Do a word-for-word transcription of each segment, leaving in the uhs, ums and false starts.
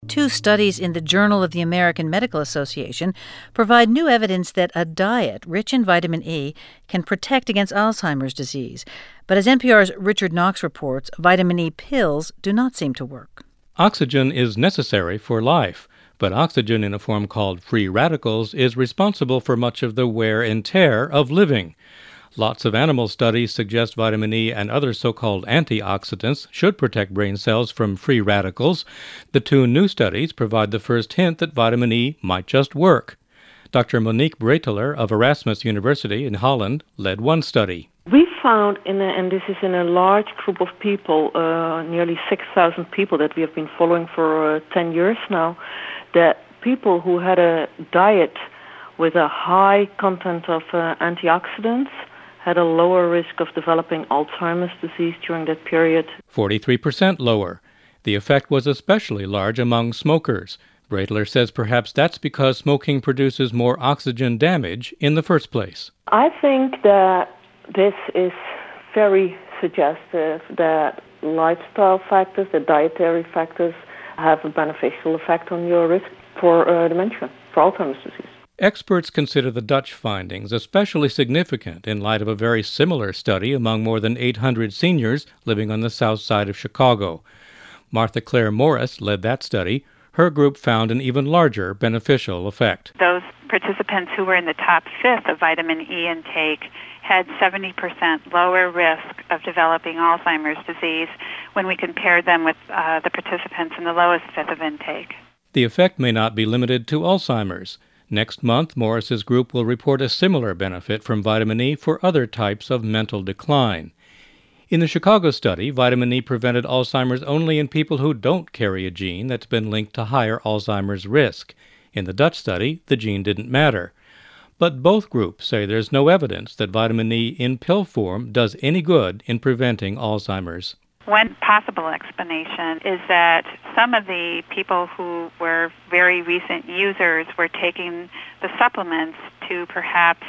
Two studies in the Journal of the American Medical Association provide new evidence that a diet rich in vitamin E can protect against Alzheimer's disease. But as N P R's Richard Knox reports, vitamin E pills do not seem to work. Oxygen is necessary for life, but oxygen in a form called free radicals is responsible for much of the wear and tear of living. Lots of animal studies suggest vitamin E and other so-called antioxidants should protect brain cells from free radicals. The two new studies provide the first hint that vitamin E might just work. Doctor Monique Breiteler of Erasmus University in Holland led one study. We found, in a, and this is in a large group of people, uh, nearly six thousand people that we have been following for uh, ten years now, that people who had a diet with a high content of uh, antioxidants had a lower risk of developing Alzheimer's disease during that period. forty-three percent lower. The effect was especially large among smokers. Breiteler says perhaps that's because smoking produces more oxygen damage in the first place. I think that this is very suggestive that lifestyle factors, the dietary factors, have a beneficial effect on your risk for uh, dementia, for Alzheimer's disease. Experts consider the Dutch findings especially significant in light of a very similar study among more than eight hundred seniors living on the south side of Chicago. Martha Claire Morris led that study. Her group found an even larger beneficial effect. Those participants who were in the top fifth of vitamin E intake had seventy percent lower risk of developing Alzheimer's disease when we compared them with uh, the participants in the lowest fifth of intake. The effect may not be limited to Alzheimer's. Next month, Morris's group will report a similar benefit from vitamin E for other types of mental decline. In the Chicago study, vitamin E prevented Alzheimer's only in people who don't carry a gene that's been linked to higher Alzheimer's risk. In the Dutch study, the gene didn't matter. But both groups say there's no evidence that vitamin E in pill form does any good in preventing Alzheimer's. One possible explanation is that some of the people who were very recent users were taking the supplements to perhaps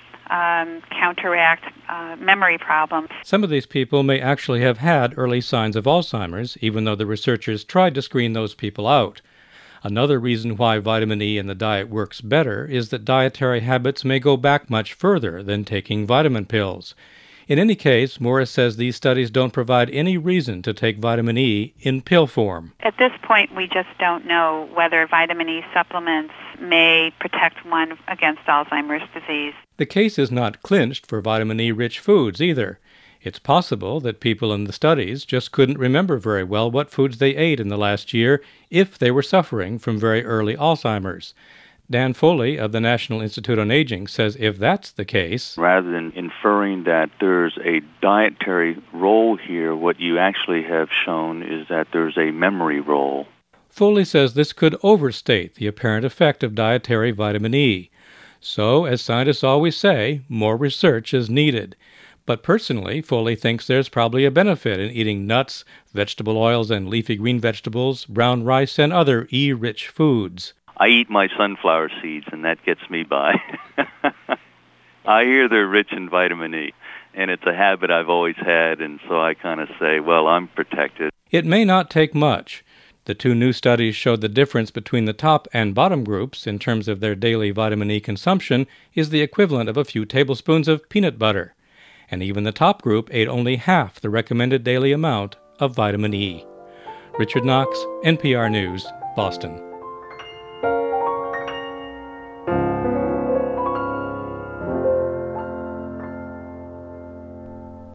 um, counteract uh, memory problems. Some of these people may actually have had early signs of Alzheimer's, even though the researchers tried to screen those people out. Another reason why vitamin E in the diet works better is that dietary habits may go back much further than taking vitamin pills. In any case, Morris says these studies don't provide any reason to take vitamin E in pill form. At this point, we just don't know whether vitamin E supplements may protect one against Alzheimer's disease. The case is not clinched for vitamin E-rich foods either. It's possible that people in the studies just couldn't remember very well what foods they ate in the last year if they were suffering from very early Alzheimer's. Dan Foley of the National Institute on Aging says if that's the case, rather than inferring that there's a dietary role here, what you actually have shown is that there's a memory role. Foley says this could overstate the apparent effect of dietary vitamin E. So, as scientists always say, more research is needed. But personally, Foley thinks there's probably a benefit in eating nuts, vegetable oils and leafy green vegetables, brown rice, and other E-rich foods. I eat my sunflower seeds, and that gets me by. I hear they're rich in vitamin E, and it's a habit I've always had, and so I kind of say, well, I'm protected. It may not take much. The two new studies showed the difference between the top and bottom groups in terms of their daily vitamin E consumption is the equivalent of a few tablespoons of peanut butter. And even the top group ate only half the recommended daily amount of vitamin E. Richard Knox, N P R News, Boston.